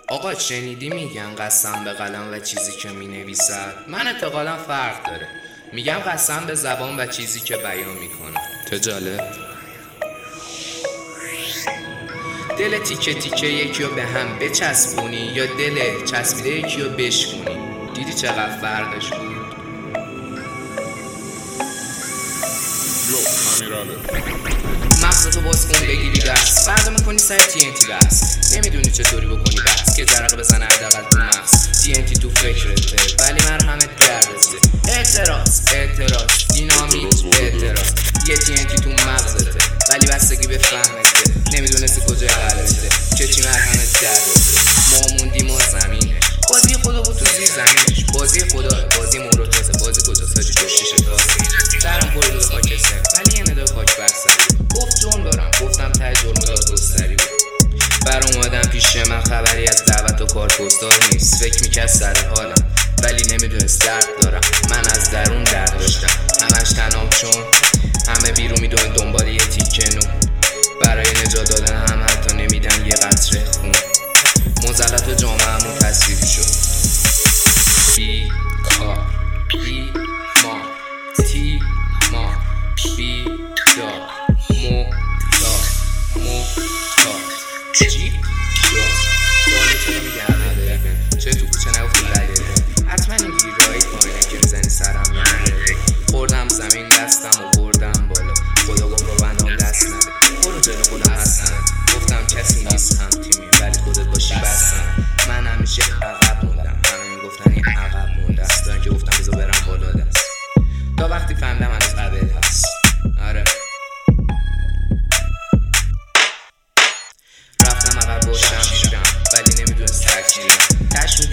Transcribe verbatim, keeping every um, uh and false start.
آقا شنیدی میگن قسم به قلم و چیزی که مینویسد؟ من اعتقادم فرق داره. میگم قسم به زبان و چیزی که بیان میکنه. چه جالب. دل تیکه تیکه یکی رو به هم بچسبونی یا دل چسبیده یکی رو بشکونی. دیدی چقدر فرقش بود؟ مغزتو باز کن بگیری دست، فردا میکنی سر تی ان تی بس. نمیدونی چطوری بکنی بس که جرقه بزنه حداقل تو مغز. تی ان تی تو فکرته ولی مرهمت گردسته. اعتراض اعتراض دینامیت اعتراض. یه تی ان تی تو مغزته ولی بستگی به فهمته. نمیدونستی کجای قلبته که چی مرهمت گردسته. ما موندیم و زمینه بازی خدا بود تو زیر زمینش. بازی خدا بازی موروتازه. بازی کجاست هاجی تو شیشه تازه. سرم پر دو خاکستر ولی یه ندای خاک برسری. گفت جون دارم گفتم ته جرم داد گستری بود. بر اومدم پیش من خبری از دعوت و کار پستال نیست. فکر میکرد سر حالم ولی نمیدونست درد دارم. من از درون درد داشتم همش تنام چون همه بیرون میدون دنبال یه تیکه نون. برای نجات دادن هم حتی نمیدن یه قطره خون. مزلت و جامعه‌مون تصویب شد. بی کار بی ما تی ما بی دار مو دار مو دار جی دار داره چرا میگه نداره چه تو کوچه نگفتی بگه حتما این گیرهایی پایینه که میزنی سرم نداره. خوردم زمین دستم و بردم بالا. خدا گفت با بندام دست نده برو جلو خودم هستم. گفتم کسی نیست هم تیمی ولی خودت باشی بستم. من همیشه عقب موندم همه میگفتن این عقب مونده است. دارن که گفتم بذار برم بالا دست تا وقتی فهمیدم هنوز قبل هست. آره رفتم عقب با شمشیرم ولی نمیدونست تکیرم. تش